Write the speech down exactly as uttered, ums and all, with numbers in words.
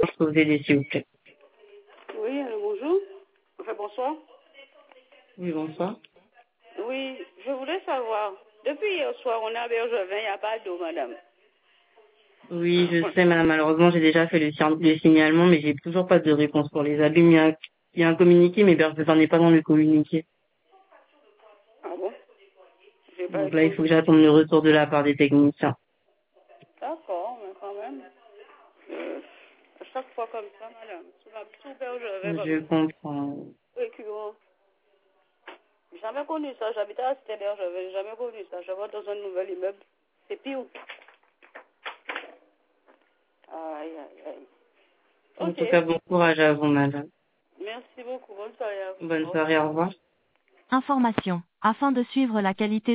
je peux vous aider, s'il vous plaît? Oui, allô, bonjour. Enfin, bonsoir. Oui, bonsoir. Oui, je voulais savoir. Depuis hier soir, on est à Bergevin, il n'y a pas d'eau, madame. Oui, je sais, madame. Malheureusement, j'ai déjà fait le, si- le signalement, mais j'ai toujours pas de réponse pour les abîmes. Il y a, un- il y a un communiqué, mais Bergevin n'est pas dans le communiqué. Ah bon? J'ai pas eu Donc de là, il faut que communiqué. j'attende le retour de la part des techniciens. D'accord, mais quand même. Euh, à chaque fois comme ça, madame. Sous, la, sous Bergevin comme Je ça. comprends. Récurrent. J'ai jamais connu ça. J'habitais à Cité Bergevin. J'ai jamais connu ça. Je vais dans un nouvel immeuble. C'est pire. Aïe, aïe, aïe. En Ok. tout cas, bon courage à vous, madame. Merci beaucoup. Bonne soirée à vous. Bonne Au revoir. soirée, au revoir. Information. Afin de suivre la qualité